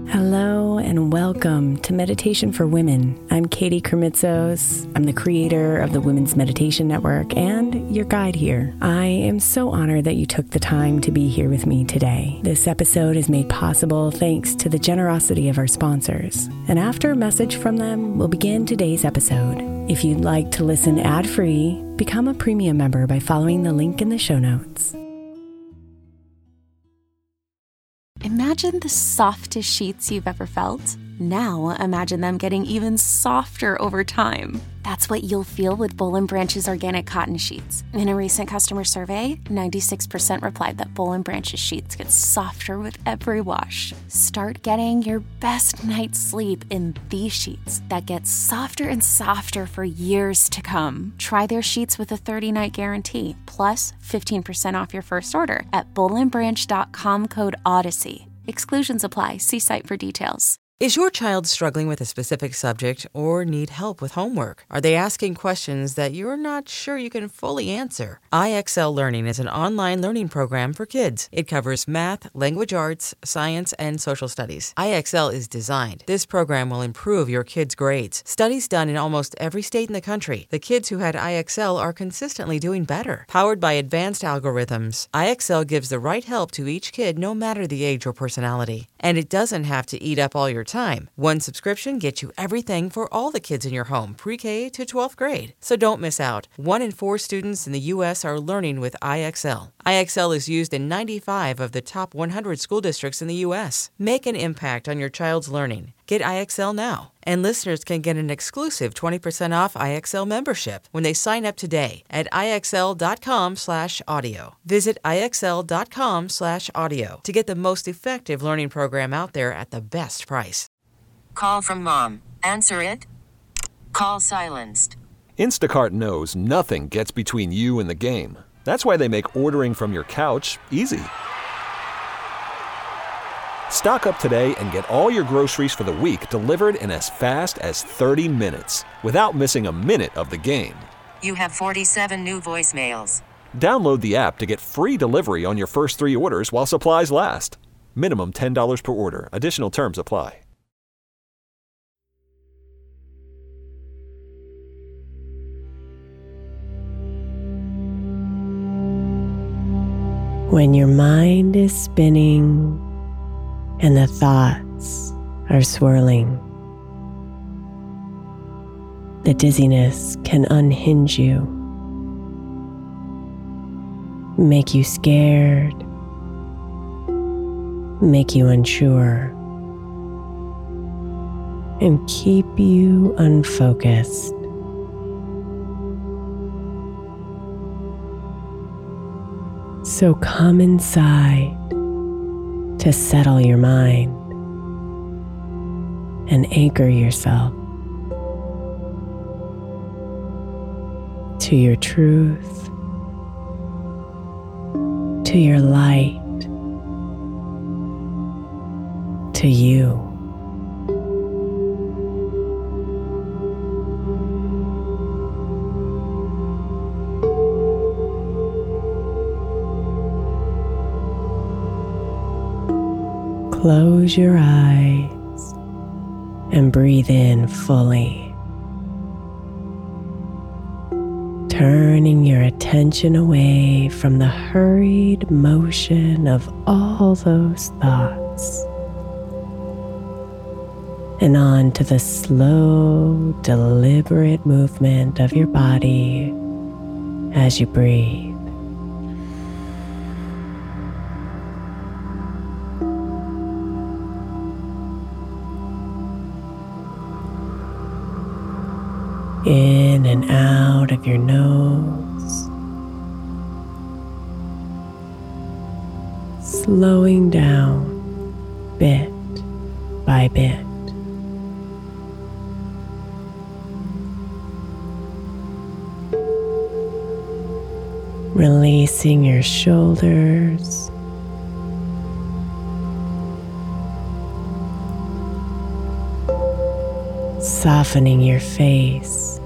Hello and welcome to Meditation for Women. I'm Katie Kermitzos. I'm the creator of the Women's Meditation Network and your guide here. I am so honored that you took the time to be here with me today. This episode is made possible thanks to the generosity of our sponsors. And after a message from them, we'll begin today's episode. If you'd like to listen ad-free, become a premium member by following the link in the show notes. Imagine the softest sheets you've ever felt. Now imagine them getting even softer over time. That's what you'll feel with Boll & Branch's organic cotton sheets. In a recent customer survey, 96% replied that Boll & Branch's sheets get softer with every wash. Start getting your best night's sleep in these sheets that get softer and softer for years to come. Try their sheets with a 30-night guarantee, plus 15% off your first order at bollandbranch.com code Odyssey. Exclusions apply. See site for details. Is your child struggling with a specific subject or need help with homework? Are they asking questions that you're not sure you can fully answer? IXL Learning is an online learning program for kids. It covers math, language arts, science, and social studies. IXL is designed. This program will improve your kids' grades. Studies done in almost every state in the country. The kids who had IXL are consistently doing better. Powered by advanced algorithms, IXL gives the right help to each kid no matter the age or personality. And it doesn't have to eat up all your time. One subscription gets you everything for all the kids in your home, pre-K to 12th grade. So don't miss out. 1 in 4 students in the U.S. are learning with IXL. IXL is used in 95 of the top 100 school districts in the U.S. Make an impact on your child's learning. Get IXL now. And listeners can get an exclusive 20% off IXL membership when they sign up today at IXL.com/audio. Visit IXL.com/audio to get the most effective learning program out there at the best price. Call from mom. Answer it. Call silenced. Instacart knows nothing gets between you and the game. That's why they make ordering from your couch easy. Stock up today and get all your groceries for the week delivered in as fast as 30 minutes without missing a minute of the game. You have 47 new voicemails. Download the app to get free delivery on your first 3 orders while supplies last. Minimum $10 per order. Additional terms apply. When your mind is spinning and the thoughts are swirling, the dizziness can unhinge you, make you scared, make you unsure, and keep you unfocused. So come inside to settle your mind and anchor yourself to your truth, to your light, to you. Close your eyes and breathe in fully, turning your attention away from the hurried motion of all those thoughts and on to the slow, deliberate movement of your body as you breathe. In and out of your nose, slowing down bit by bit. Releasing your shoulders, softening your face,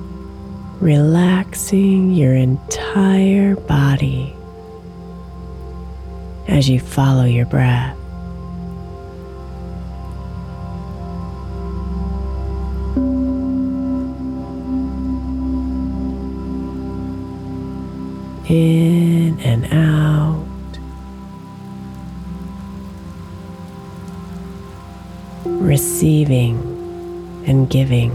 relaxing your entire body as you follow your breath. In and out. Receiving and giving.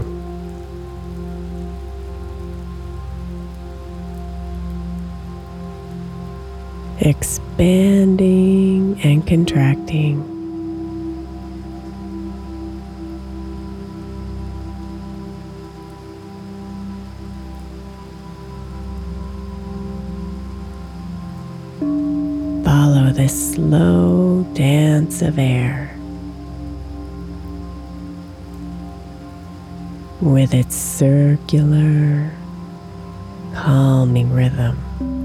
Expanding and contracting. Follow this slow dance of air with its circular, calming rhythm.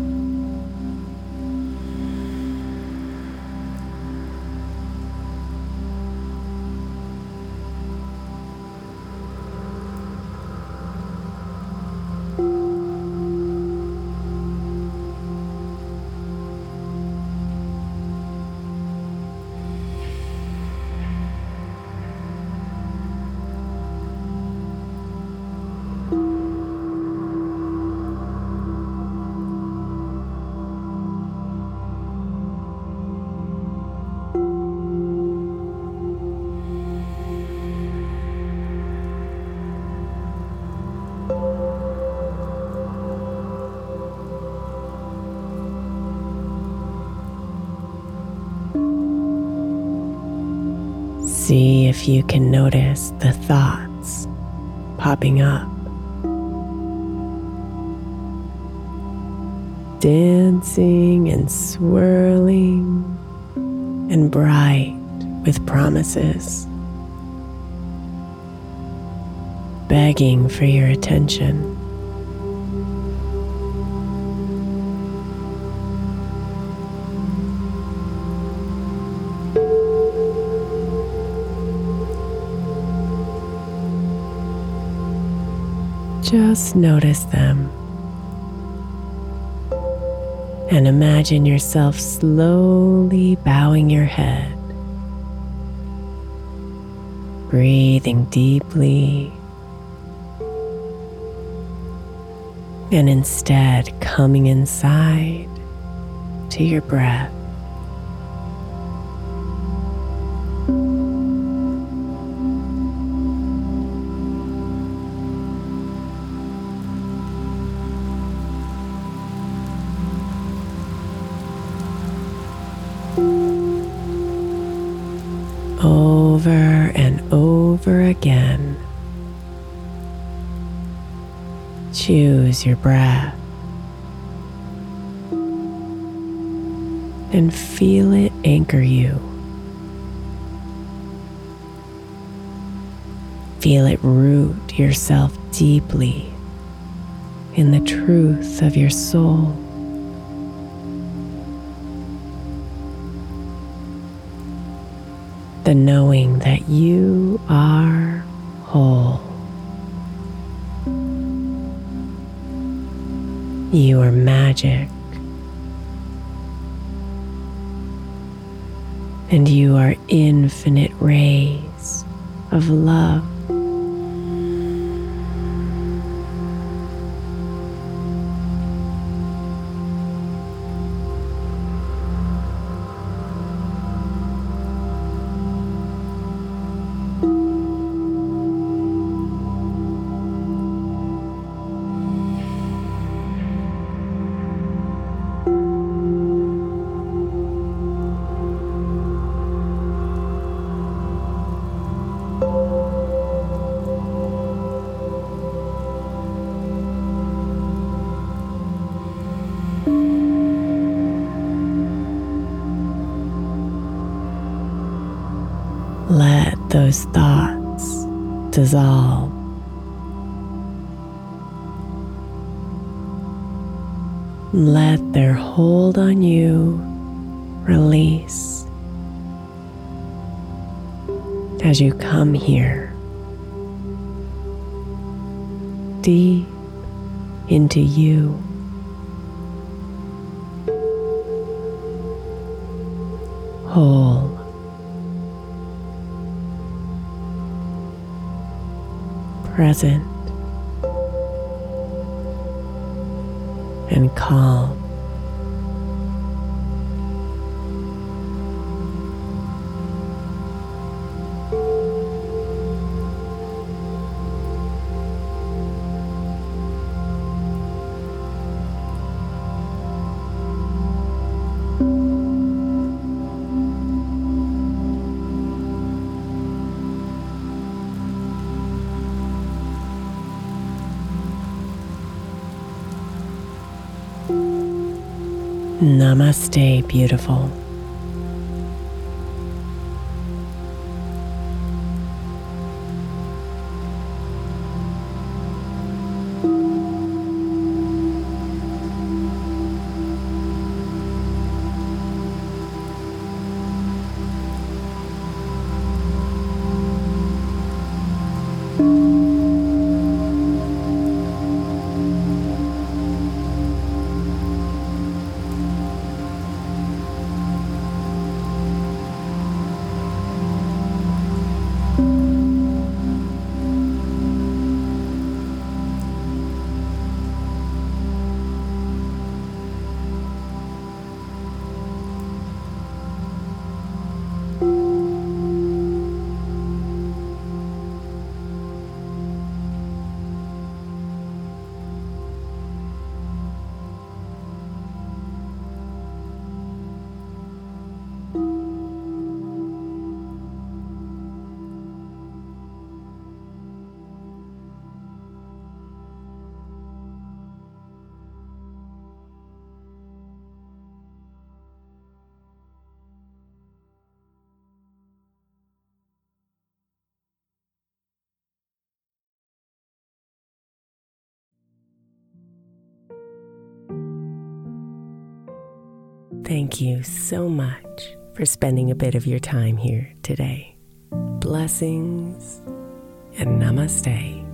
See if you can notice the thoughts popping up, dancing and swirling and bright with promises, begging for your attention. Just notice them and imagine yourself slowly bowing your head, breathing deeply, and instead coming inside to your breath. Over and over again, choose your breath and feel it anchor you. Feel it root yourself deeply in the truth of your soul. The knowing that you are whole. You are magic. And you are infinite rays of love. Let those thoughts dissolve. Let their hold on you release as you come here, deep into you. whole, present, and calm. Namaste, beautiful. Thank you so much for spending a bit of your time here today. Blessings and namaste.